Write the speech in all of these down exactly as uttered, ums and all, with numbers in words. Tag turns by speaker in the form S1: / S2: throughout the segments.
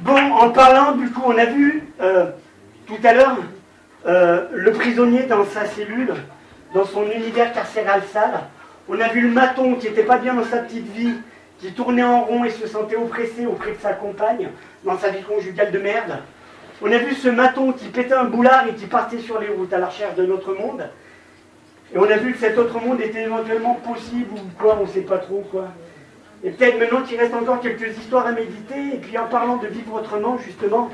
S1: Bon, en parlant, du coup, on a vu euh, tout à l'heure euh, le prisonnier dans sa cellule, dans son univers carcéral sale. On a vu le maton qui n'était pas bien dans sa petite vie, qui tournait en rond et se sentait oppressé auprès de sa compagne, dans sa vie conjugale de merde. On a vu ce maton qui pétait un boulard et qui partait sur les routes à la recherche d'un autre monde. Et on a vu que cet autre monde était éventuellement possible ou quoi, on ne sait pas trop quoi. Et peut-être maintenant qu'il reste encore quelques histoires à méditer, et puis en parlant de vivre autrement, justement,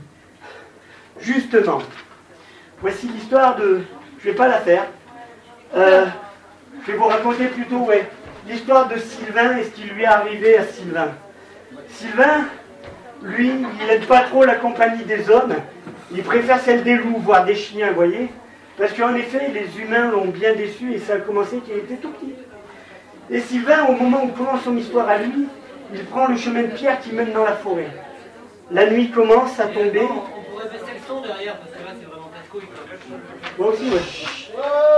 S1: justement, voici l'histoire de... Je ne vais pas la faire. Euh, je vais vous raconter plutôt, ouais, l'histoire de Sylvain et ce qui lui est arrivé à Sylvain. Sylvain, lui, il n'aime pas trop la compagnie des hommes, il préfère celle des loups, voire des chiens, vous voyez. Parce qu'en effet, les humains l'ont bien déçu et ça a commencé qu'il était tout petit. Et Sylvain, au moment où commence son histoire à lui, il prend le chemin de pierre qui mène dans la forêt. La nuit commence à tomber.
S2: On pourrait baisser le son derrière, parce que là c'est vraiment casse-couille.
S1: Moi aussi, ouais.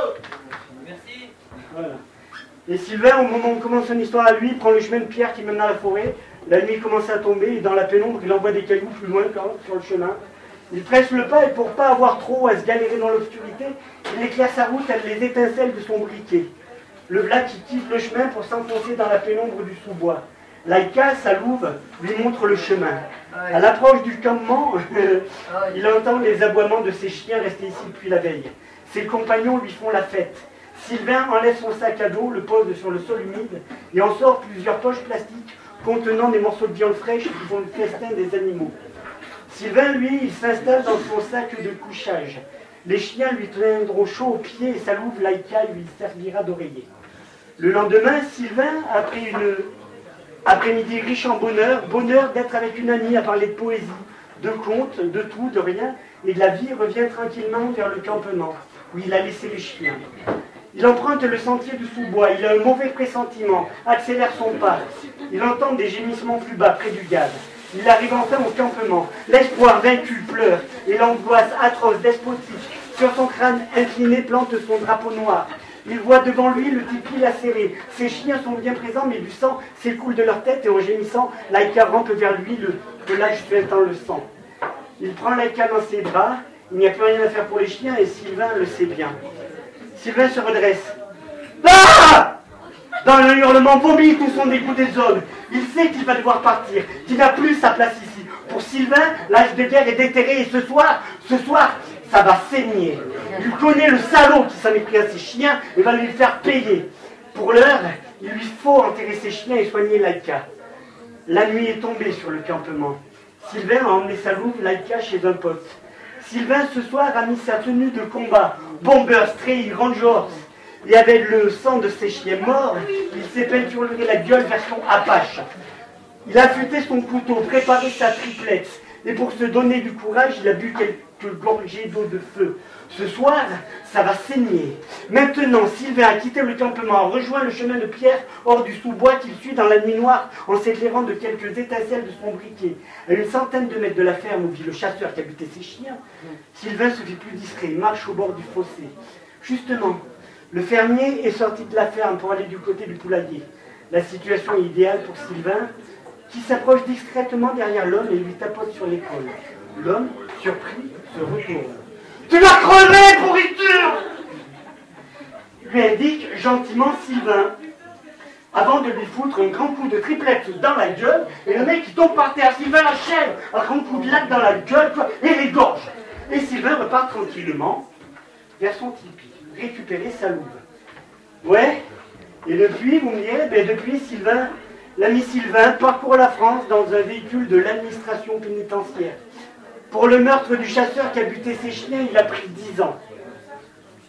S2: Merci.
S1: Voilà. Et Sylvain, au moment où commence son histoire à lui, prend le chemin de pierre qui mène dans la forêt. La nuit commence à tomber et dans la pénombre, il envoie des cailloux plus loin quand, sur le chemin. Il presse le pas et pour pas avoir trop à se galérer dans l'obscurité, il éclaire sa route avec les étincelles de son briquet. Le v'là qui quitte le chemin pour s'enfoncer dans la pénombre du sous-bois. Laïka, sa louve, lui montre le chemin. À l'approche du campement, il entend les aboiements de ses chiens restés ici depuis la veille. Ses compagnons lui font la fête. Sylvain enlève son sac à dos, le pose sur le sol humide et en sort plusieurs poches plastiques contenant des morceaux de viande fraîche qui font le festin des animaux. Sylvain, lui, il s'installe dans son sac de couchage. Les chiens lui tiendront chaud aux pieds et sa louve Laïka lui servira d'oreiller. Le lendemain, Sylvain, après une après-midi riche en bonheur, bonheur d'être avec une amie à parler de poésie, de contes, de tout, de rien, et de la vie, revient tranquillement vers le campement, où il a laissé les chiens. Il emprunte le sentier du sous-bois, il a un mauvais pressentiment, accélère son pas. Il entend des gémissements plus bas, près du gaz. Il arrive enfin au campement. L'espoir vaincu pleure, et l'angoisse atroce, despotique, sur son crâne incliné plante son drapeau noir. Il voit devant lui le tipi lacéré. Ses chiens sont bien présents, mais du sang s'écoule de leur tête, et en gémissant, Laïka rampe vers lui, le pelage suintant le sang. Il prend Laïka dans ses bras, il n'y a plus rien à faire pour les chiens, et Sylvain le sait bien. Sylvain se redresse. Ah! Dans le hurlement vomit tout son dégoût des hommes. Il sait qu'il va devoir partir, qu'il n'a plus sa place ici. Pour Sylvain, l'âge de guerre est déterré et ce soir, ce soir, ça va saigner. Il connaît le salaud qui s'en est pris à ses chiens et va lui faire payer. Pour l'heure, il lui faut enterrer ses chiens et soigner Laïka. La nuit est tombée sur le campement. Sylvain a emmené sa louve Laïka chez un pote. Sylvain, ce soir, a mis sa tenue de combat. Bomber, Stray, Rangers. Et avec le sang de ses chiens morts, il s'est peinturé la gueule version Apache. Il a affûté son couteau, préparé sa triplette. Et pour se donner du courage, il a bu quelques gorgées d'eau de feu. Ce soir, ça va saigner. Maintenant, Sylvain a quitté le campement, a rejoint le chemin de pierre hors du sous-bois qu'il suit dans la nuit noire en s'éclairant de quelques étincelles de son briquet. À une centaine de mètres de la ferme où vit le chasseur qui habitait ses chiens, Sylvain se fait plus discret, marche au bord du fossé. Justement, le fermier est sorti de la ferme pour aller du côté du poulailler. La situation est idéale pour Sylvain, qui s'approche discrètement derrière l'homme et lui tapote sur l'épaule. L'homme, surpris, se retourne. « Tu vas crever, pourriture !» lui indique gentiment Sylvain, avant de lui foutre un grand coup de triplette dans la gueule, et le mec qui tombe par terre, Sylvain l'achève, un grand coup de latte dans la gueule, quoi, et les gorges. Et Sylvain repart tranquillement vers son tipi, récupérer sa louve. Ouais, et depuis, vous me direz, ben depuis Sylvain, l'ami Sylvain parcourt la France dans un véhicule de l'administration pénitentiaire. Pour le meurtre du chasseur qui a buté ses chiens, il a pris dix ans.